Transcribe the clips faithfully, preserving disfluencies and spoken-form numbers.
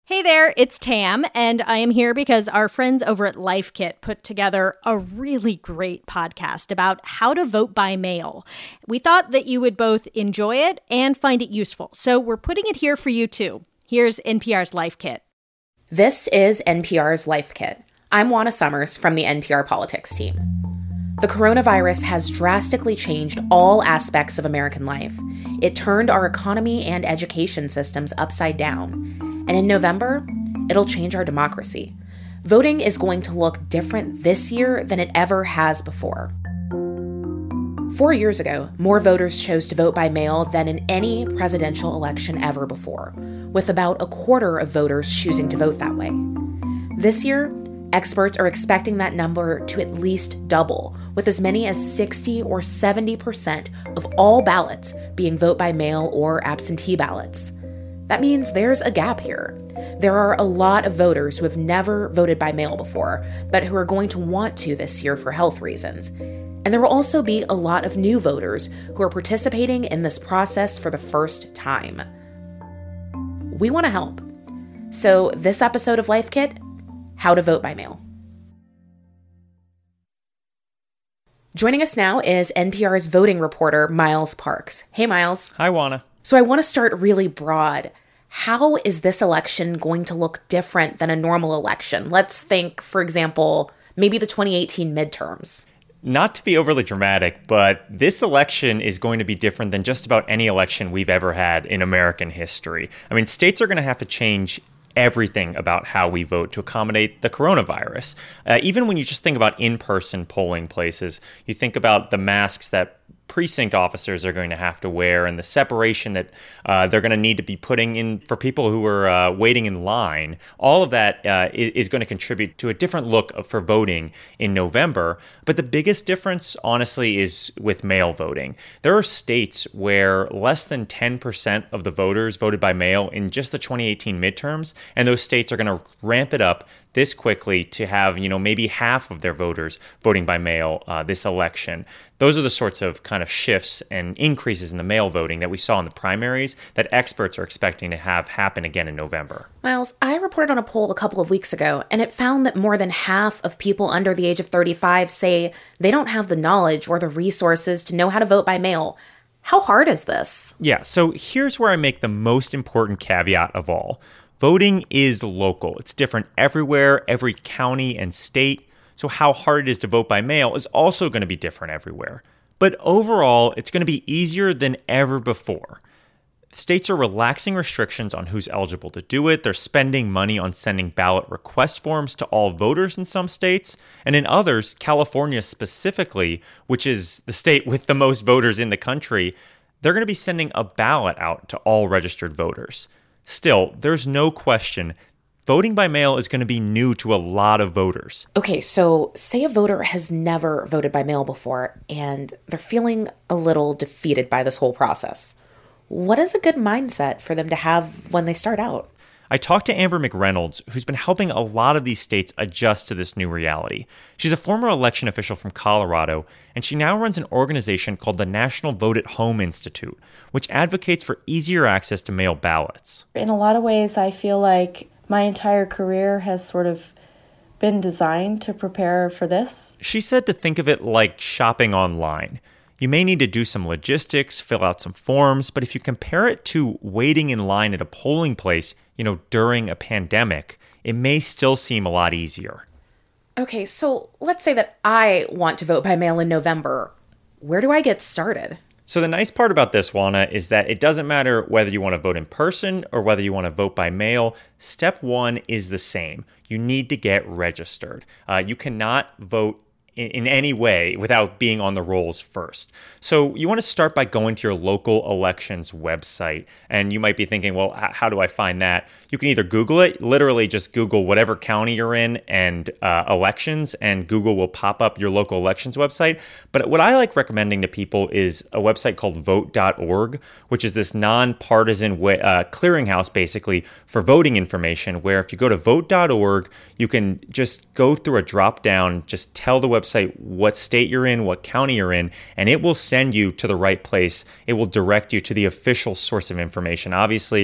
Hey there, it's Tam, and I am here because our friends over at Life Kit put together a really great podcast about how to vote by mail. We thought that you would both enjoy it and find it useful, so we're putting it here for you too. Here's N P R's Life Kit. This is N P R's Life Kit. I'm Juana Summers from the N P R Politics team. The coronavirus has drastically changed all aspects of American life. It turned our economy and education systems upside down. And in November, it'll change our democracy. Voting is going to look different this year than it ever has before. Four years ago, more voters chose to vote by mail than in any presidential election ever before, with about a quarter of voters choosing to vote that way. This year, experts are expecting that number to at least double, with as many as sixty or seventy percent of all ballots being vote by mail or absentee ballots. That means there's a gap here. There are a lot of voters who have never voted by mail before, but who are going to want to this year for health reasons. And there will also be a lot of new voters who are participating in this process for the first time. We want to help. So this episode of Life Kit, how to vote by mail. Joining us now is N P R's voting reporter, Miles Parks. Hey, Miles. Hi, Juana. So I want to start really broad. How is this election going to look different than a normal election? Let's think, for example, maybe the twenty eighteen midterms. Not to be overly dramatic, but this election is going to be different than just about any election we've ever had in American history. I mean, states are going to have to change everything about how we vote to accommodate the coronavirus. Uh, even when you just think about in-person polling places, you think about the masks that precinct officers are going to have to wear and the separation that uh, they're going to need to be putting in for people who are uh, waiting in line. All of that uh, is, is going to contribute to a different look for voting in November. But the biggest difference, honestly, is with mail voting. There are states where less than ten percent of the voters voted by mail in just the twenty eighteen midterms, and those states are going to ramp it up this quickly to have, you know, maybe half of their voters voting by mail uh, this election. Those are the sorts of kind of shifts and increases in the mail voting that we saw in the primaries that experts are expecting to have happen again in November. Miles, I reported on a poll a couple of weeks ago, and it found that more than half of people under the age of thirty-five say they don't have the knowledge or the resources to know how to vote by mail. How hard is this? Yeah, so here's where I make the most important caveat of all. Voting is local. It's different everywhere, every county and state. So how hard it is to vote by mail is also going to be different everywhere. But overall, it's going to be easier than ever before. States are relaxing restrictions on who's eligible to do it. They're spending money on sending ballot request forms to all voters in some states. And in others, California specifically, which is the state with the most voters in the country, they're going to be sending a ballot out to all registered voters. Still, there's no question voting by mail is going to be new to a lot of voters. Okay, so say a voter has never voted by mail before and they're feeling a little defeated by this whole process. What is a good mindset for them to have when they start out? I talked to Amber McReynolds, who's been helping a lot of these states adjust to this new reality. She's a former election official from Colorado, and she now runs an organization called the National Vote at Home Institute, which advocates for easier access to mail ballots. In a lot of ways, I feel like my entire career has sort of been designed to prepare for this. She said to think of it like shopping online. You may need to do some logistics, fill out some forms, but if you compare it to waiting in line at a polling place, you know, during a pandemic, it may still seem a lot easier. Okay, so let's say that I want to vote by mail in November. Where do I get started? So the nice part about this, Juana, is that it doesn't matter whether you want to vote in person or whether you want to vote by mail. Step one is the same. You need to get registered. Uh, you cannot vote in, in any way without being on the rolls first. So you want to start by going to your local elections website. And you might be thinking, well, h- how do I find that? You can either Google it, literally just Google whatever county you're in and uh, elections, and Google will pop up your local elections website. But what I like recommending to people is a website called vote dot org, which is this nonpartisan way, uh, clearinghouse basically for voting information, where if you go to vote dot org, you can just go through a drop down, just tell the website what state you're in, what county you're in, and it will send you to the right place. It will direct you to the official source of information. Obviously,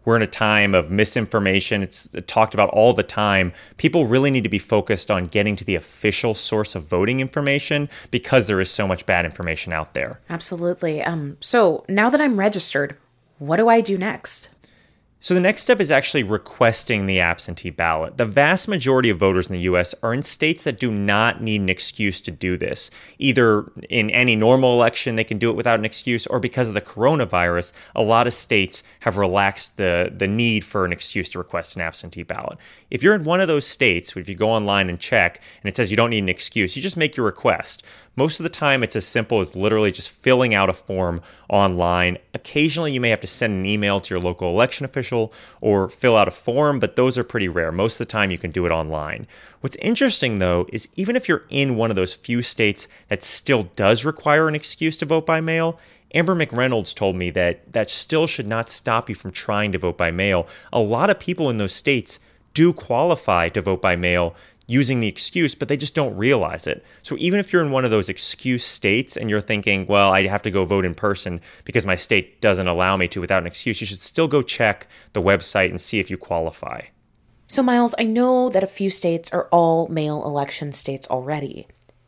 We're in a time of misinformation. It's talked about all the time. People really need to be focused on getting to the official source of voting information because there is so much bad information out there. Absolutely. Um, so now that I'm registered, what do I do next? So the next step is actually requesting the absentee ballot. The vast majority of voters in the U S are in states that do not need an excuse to do this. Either in any normal election, they can do it without an excuse, or because of the coronavirus, a lot of states have relaxed the, the need for an excuse to request an absentee ballot. If you're in one of those states, if you go online and check, and it says you don't need an excuse, you just make your request. Most of the time, it's as simple as literally just filling out a form online. Occasionally, you may have to send an email to your local election official or fill out a form, but those are pretty rare. Most of the time, you can do it online. What's interesting, though, is even if you're in one of those few states that still does require an excuse to vote by mail, Amber McReynolds told me that that still should not stop you from trying to vote by mail. A lot of people in those states do qualify to vote by mail using the excuse, but they just don't realize it. So even if you're in one of those excuse states and you're thinking, well, I have to go vote in person because my state doesn't allow me to without an excuse, you should still go check the website and see if you qualify. So Miles, I know that a few states are all mail election states already.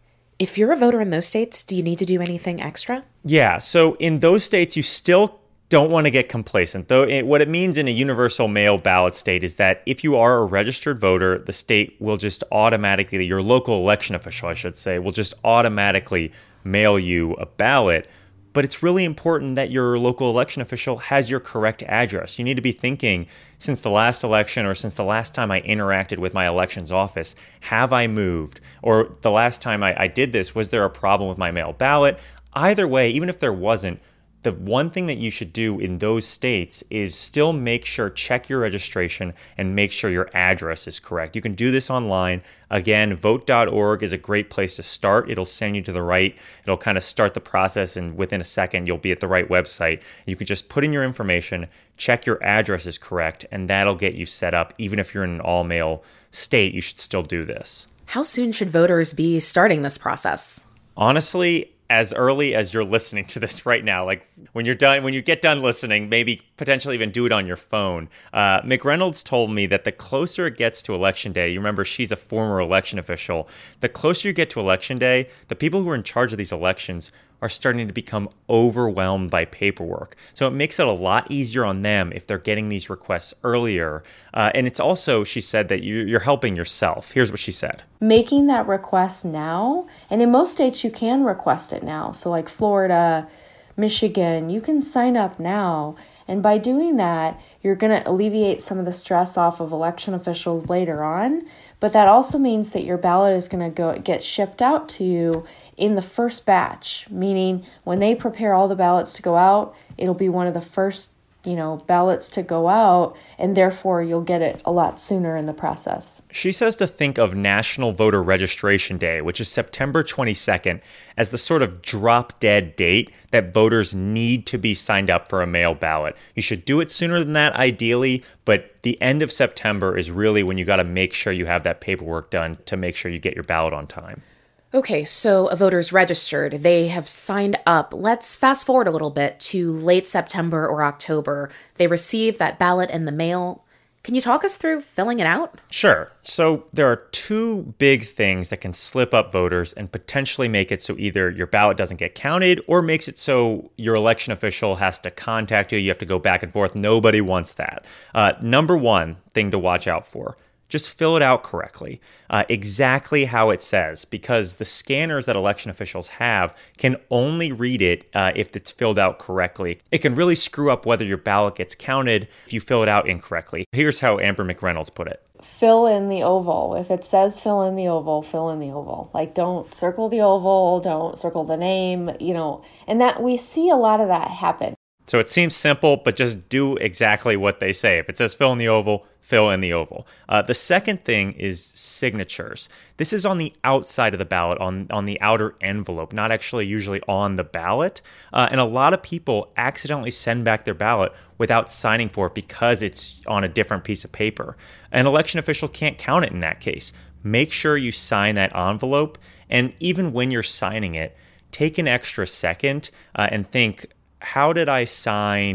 If you're a voter in those states, do you need to do anything extra? Yeah, so in those states, you still don't want to get complacent. Though it, what it means in a universal mail ballot state is that if you are a registered voter, the state will just automatically, your local election official, I should say, will just automatically mail you a ballot. But it's really important that your local election official has your correct address. You need to be thinking, since the last election or since the last time I interacted with my elections office, have I moved? Or the last time I, I did this, was there a problem with my mail ballot? Either way, even if there wasn't, the one thing that you should do in those states is still make sure, check your registration and make sure your address is correct. You can do this online. Again, vote dot org is a great place to start. It'll send you to the right. It'll kind of start the process, and within a second, you'll be at the right website. You can just put in your information, check your address is correct, and that'll get you set up. Even if you're in an all-mail state, you should still do this. How soon should voters be starting this process? Honestly, as early as you're listening to this right now, like when you're done, when you get done listening, maybe potentially even do it on your phone. Uh, McReynolds told me that the closer it gets to election day, you remember she's a former election official, the closer you get to election day, the people who are in charge of these elections are starting to become overwhelmed by paperwork. So it makes it a lot easier on them if they're getting these requests earlier. Uh, and it's also, she said, that you're helping yourself. Here's what she said. Making that request now, and in most states you can request it now. So like Florida, Michigan, you can sign up now. And by doing that, you're going to alleviate some of the stress off of election officials later on. But that also means that your ballot is going to go get shipped out to you in the first batch, meaning when they prepare all the ballots to go out, it'll be one of the first, you know, ballots to go out, and therefore you'll get it a lot sooner in the process. She says to think of National Voter Registration Day, which is September twenty-second, as the sort of drop-dead date that voters need to be signed up for a mail ballot. You should do it sooner than that, ideally, but the end of September is really when you got to make sure you have that paperwork done to make sure you get your ballot on time. Okay, so a voter's registered. They have signed up. Let's fast forward a little bit to late September or October. They receive that ballot in the mail. Can you talk us through filling it out? Sure. So there are two big things that can slip up voters and potentially make it so either your ballot doesn't get counted or makes it so your election official has to contact you. You have to go back and forth. Nobody wants that. Uh, number one thing to watch out for. Just fill it out correctly, uh, exactly how it says, because the scanners that election officials have can only read it uh, if it's filled out correctly. It can really screw up whether your ballot gets counted if you fill it out incorrectly. Here's how Amber McReynolds put it. Fill in the oval. If it says fill in the oval, fill in the oval. Like, don't circle the oval, don't circle the name, you know, and that we see a lot of that happen. So it seems simple, but just do exactly what they say. If it says fill in the oval, fill in the oval. Uh, the second thing is signatures. This is on the outside of the ballot, on, on the outer envelope, not actually usually on the ballot. Uh, and a lot of people accidentally send back their ballot without signing for it because it's on a different piece of paper. An election official can't count it in that case. Make sure you sign that envelope. And even when you're signing it, take an extra second uh, and think, how did I sign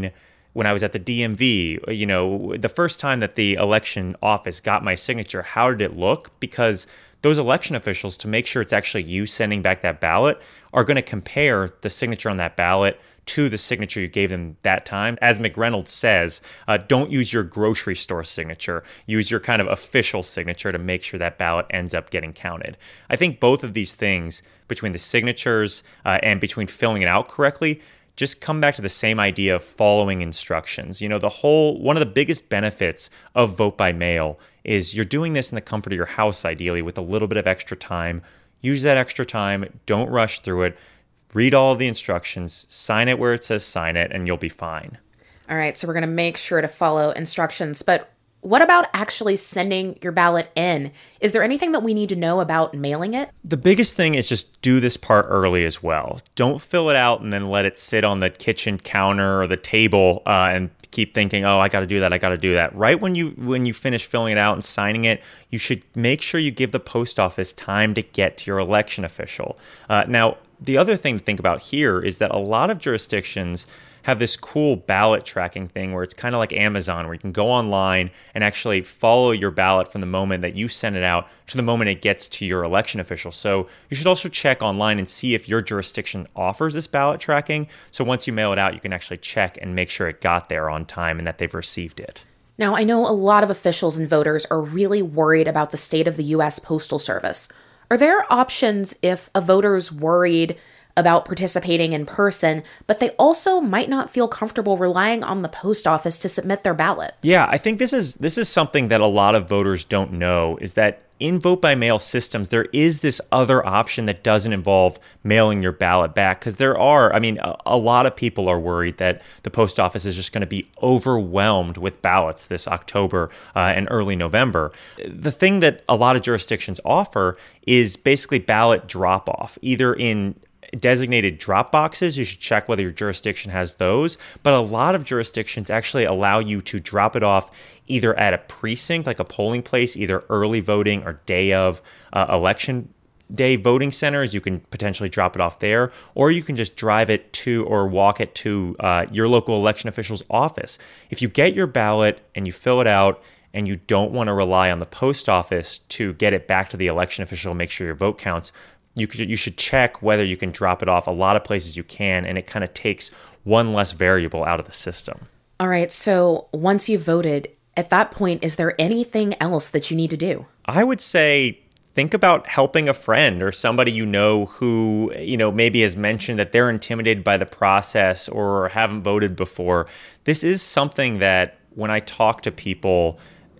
when I was at the D M V, you know, the first time that the election office got my signature, how did it look? Because those election officials, to make sure it's actually you sending back that ballot, are going to compare the signature on that ballot to the signature you gave them that time. As McReynolds says, uh, don't use your grocery store signature. Use your kind of official signature to make sure that ballot ends up getting counted. I think both of these things, between the signatures uh, and between filling it out correctly, just come back to the same idea of following instructions. You know, the whole, one of the biggest benefits of vote by mail is you're doing this in the comfort of your house, ideally, with a little bit of extra time. Use that extra time. Don't rush through it. Read all of the instructions, sign it where it says sign it, and you'll be fine. All right, so we're going to make sure to follow instructions. But what about actually sending your ballot in? Is there anything that we need to know about mailing it? The biggest thing is just do this part early as well. Don't fill it out and then let it sit on the kitchen counter or the table uh, and keep thinking, oh, I got to do that, I got to do that. Right when you when you finish filling it out and signing it, you should make sure you give the post office time to get to your election official. Uh, now, the other thing to think about here is that a lot of jurisdictions have this cool ballot tracking thing where it's kind of like Amazon, where you can go online and actually follow your ballot from the moment that you send it out to the moment it gets to your election official. So you should also check online and see if your jurisdiction offers this ballot tracking. So once you mail it out, you can actually check and make sure it got there on time and that they've received it. Now, I know a lot of officials and voters are really worried about the state of the U S Postal Service. Are there options if a voter's worried about participating in person, but they also might not feel comfortable relying on the post office to submit their ballot? Yeah, I think this is this is something that a lot of voters don't know, is that in vote-by-mail systems, there is this other option that doesn't involve mailing your ballot back, because there are, I mean, a, a lot of people are worried that the post office is just going to be overwhelmed with ballots this October uh, and early November. The thing that a lot of jurisdictions offer is basically ballot drop-off, either in designated drop boxes. You should check whether your jurisdiction has those. But a lot of jurisdictions actually allow you to drop it off either at a precinct, like a polling place, either early voting or day of uh, election day voting centers. You can potentially drop it off there, or you can just drive it to or walk it to uh, your local election official's office. If you get your ballot and you fill it out and you don't want to rely on the post office to get it back to the election official and make sure your vote counts, You could, you should check whether you can drop it off. A lot of places you can, and it kind of takes one less variable out of the system. All right, so once you've voted, at that point, is there anything else that you need to do? I would say think about helping a friend or somebody you know who, you know, maybe has mentioned that they're intimidated by the process or haven't voted before. This is something that when I talk to people,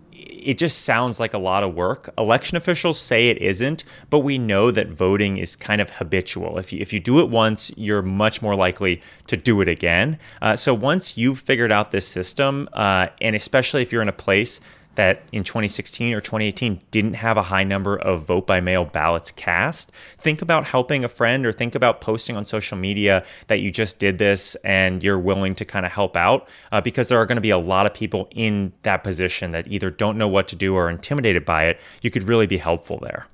it just sounds like a lot of work. Election officials say it isn't, but we know that voting is kind of habitual. If you, if you do it once, you're much more likely to do it again. Uh, so once you've figured out this system, uh, and especially if you're in a place that in twenty sixteen or twenty eighteen didn't have a high number of vote-by-mail ballots cast, think about helping a friend or think about posting on social media that you just did this and you're willing to kind of help out, uh, because there are going to be a lot of people in that position that either don't know what to do or are intimidated by it. You could really be helpful there.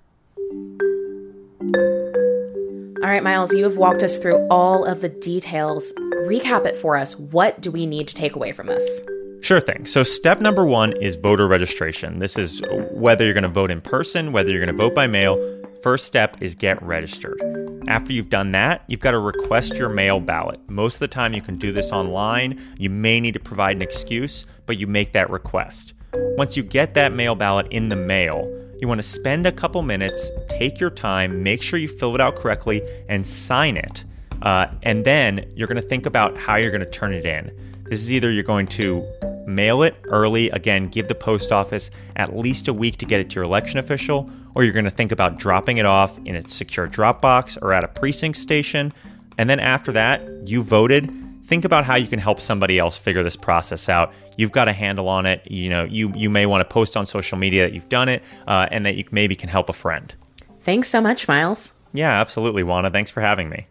All right, Miles, you have walked us through all of the details. Recap it for us. What do we need to take away from this? Sure thing. So step number one is voter registration. This is whether you're going to vote in person, whether you're going to vote by mail. First step is get registered. After you've done that, you've got to request your mail ballot. Most of the time you can do this online. You may need to provide an excuse, but you make that request. Once you get that mail ballot in the mail, you want to spend a couple minutes, take your time, make sure you fill it out correctly, and sign it. Uh, and then you're going to think about how you're going to turn it in. This is either you're going to mail it early, again, give the post office at least a week to get it to your election official, or you're going to think about dropping it off in a secure drop box or at a precinct station. And then after that, you voted. Think about how you can help somebody else figure this process out. You've got a handle on it. You know, you, you may want to post on social media that you've done it uh, and that you maybe can help a friend. Thanks so much, Miles. Yeah, absolutely, Juana. Thanks for having me.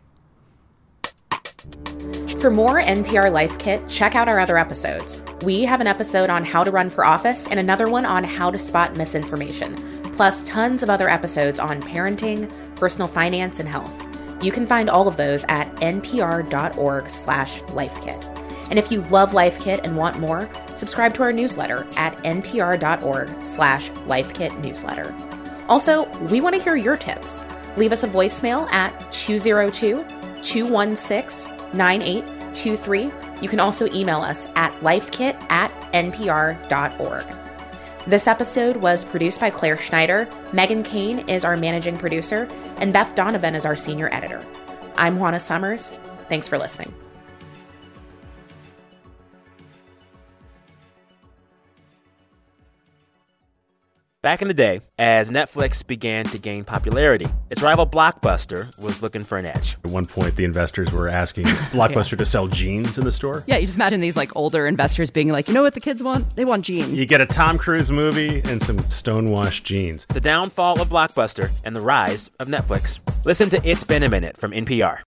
For more N P R Life Kit, check out our other episodes. We have an episode on how to run for office and another one on how to spot misinformation, plus tons of other episodes on parenting, personal finance, and health. You can find all of those at npr.org slash lifekit. And if you love Life Kit and want more, subscribe to our newsletter at npr.org slash lifekitnewsletter. Also, we want to hear your tips. Leave us a voicemail at two oh two, two one six, nine eight two three. You can also email us at lifekit at npr.org. This episode was produced by Claire Schneider, Megan Kane is our managing producer, and Beth Donovan is our senior editor. I'm Juana Summers. Thanks for listening. Back in the day, as Netflix began to gain popularity, its rival Blockbuster was looking for an edge. At one point, the investors were asking Blockbuster yeah. to sell jeans in the store. Yeah, you just imagine these like older investors being like, you know what the kids want? They want jeans. You get a Tom Cruise movie and some stonewashed jeans. The downfall of Blockbuster and the rise of Netflix. Listen to It's Been a Minute from N P R.